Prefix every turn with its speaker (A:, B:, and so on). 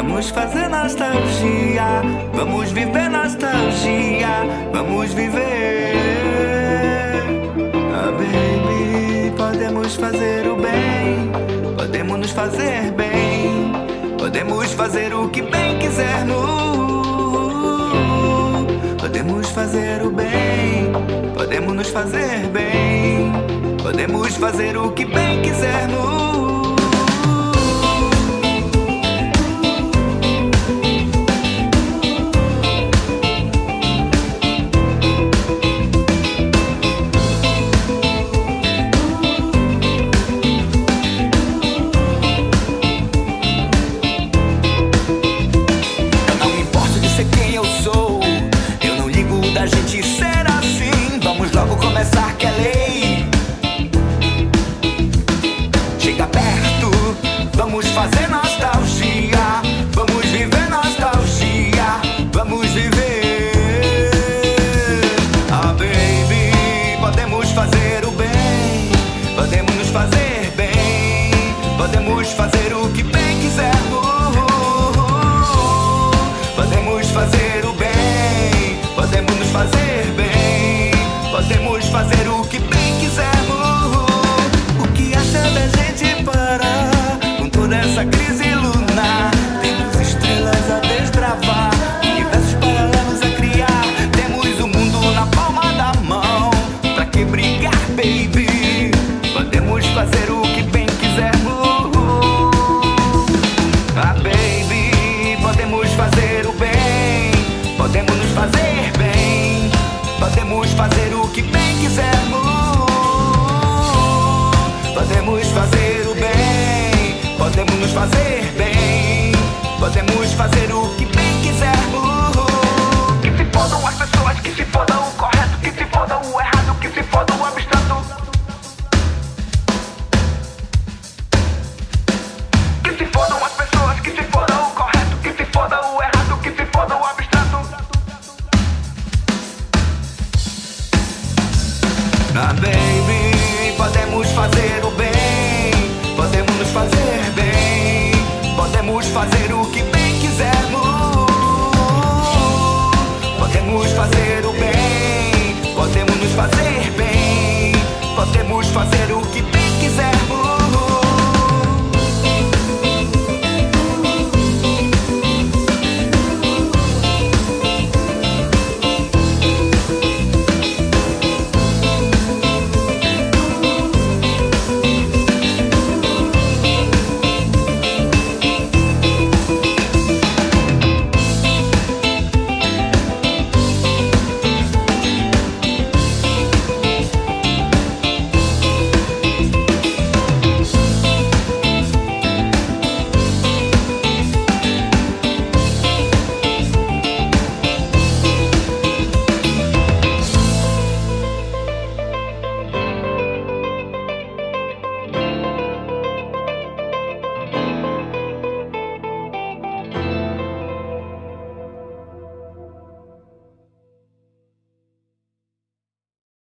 A: Vamos fazer nostalgia, vamos viver nostalgia, vamos viver. Ah, baby, podemos fazer o bem, podemos nos fazer bem, podemos fazer o que bem quisermos. Podemos fazer o bem, podemos nos fazer bem, podemos fazer o que bem quisermos. A gente ser assim, vamos logo começar que é lei. Chega perto, vamos fazer nostalgia, vamos viver nostalgia, vamos viver. Ah, baby, podemos fazer o bem, podemos nos fazer bem, podemos fazer o que bem quisermos. Podemos fazer o bem, podemos nos fazer bem, podemos fazer o que bem quisermos. O que acha da gente parar com toda essa crise lunar? Temos estrelas a desbravar, universos paralelos a criar. Temos o mundo na palma da mão, pra que brigar, baby? Podemos fazer o que bem quisermos. Ah, baby, podemos fazer o bem, podemos nos fazer bem, podemos fazer o que bem quisermos. Podemos fazer o bem, podemos nos fazer bem, podemos fazer o que bem quisermos. Que se fodam as pessoas, que se fodam o correto, que se fodam o errado, que se fodam o abstrato. Que se fodam as pessoas, que se fodam o correto, que se fodam o errado, que se fodam o abstrato. Ah, baby, podemos fazer o bem, podemos nos fazer bem, podemos fazer o que bem quisermos. Podemos fazer o bem, podemos nos fazer bem, podemos fazer o que bem quisermos.